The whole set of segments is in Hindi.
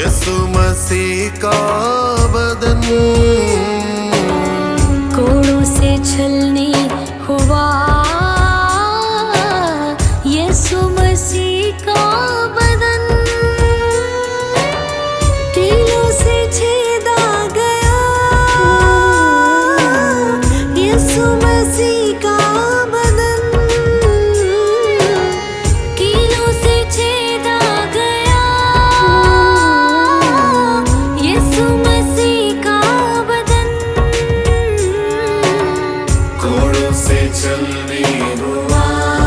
यीशु मसीह का बदन कोड़ों से छलनी हुआ, यीशु मसीह का बदन कीलों से छेदा गया, यीशु मसीह का बदन कीलों से छेदा गया, यीशु मसीह का बदन कोड़ों से चलने हुआ,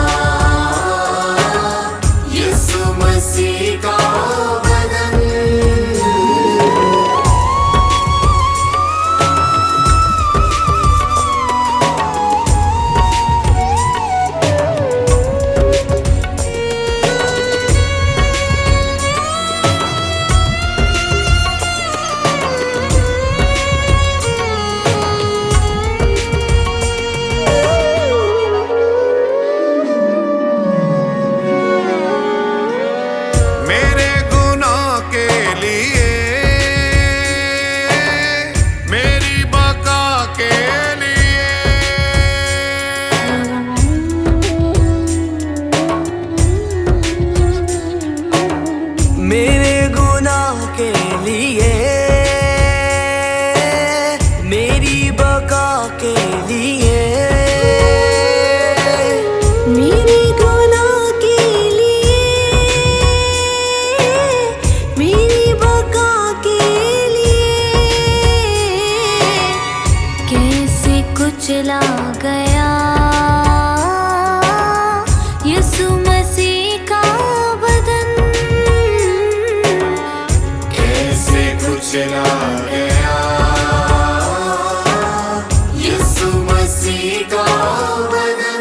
यीशु मसीह का बदन। मेरे गुनाह के लिए, मेरी बका के लिए, मेरे गुनाह के लिए, मेरी बका के लिए, मेरे गुनाह के लिए, मेरी बका के लिए कैसे कुचला गया, यीशु मसीह का बदन कैसे कुचला गया, यीशु मसीह का बदन।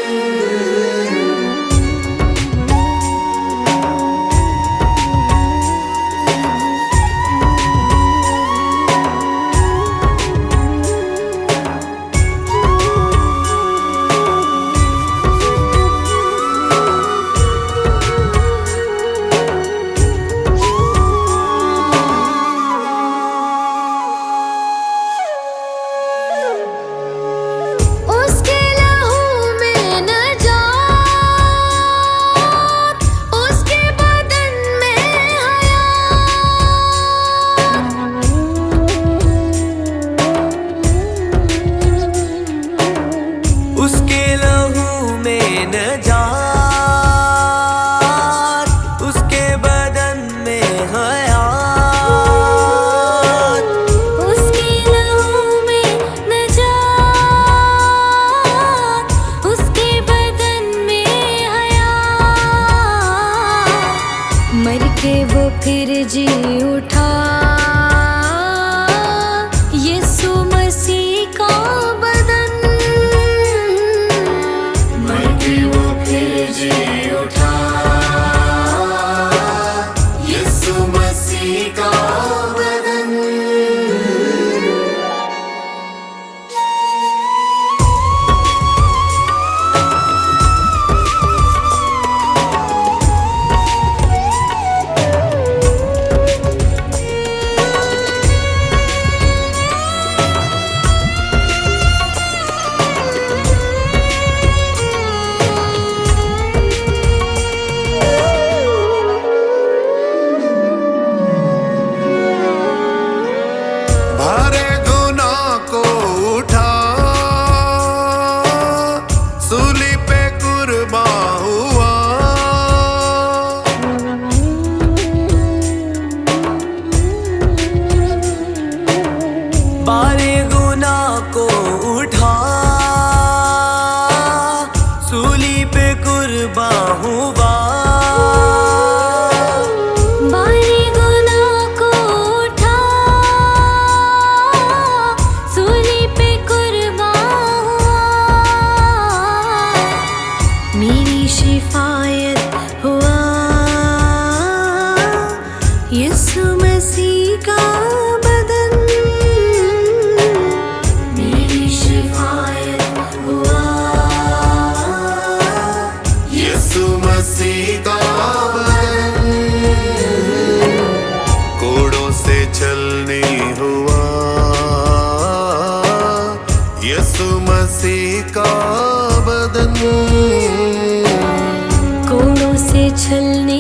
उसके लहू में नजात, उसके बदन में हयात, उसके लहू में नजात, उसके बदन में हयात, उसके लहू में नजात, उसके बदन में हयात, मर के वो फिर जी उठा, यीशु मसीह का बदन मर के वो फिर जी उठा, यीशु मसीह का बदन। फेंका बदन, कोड़ों से छलने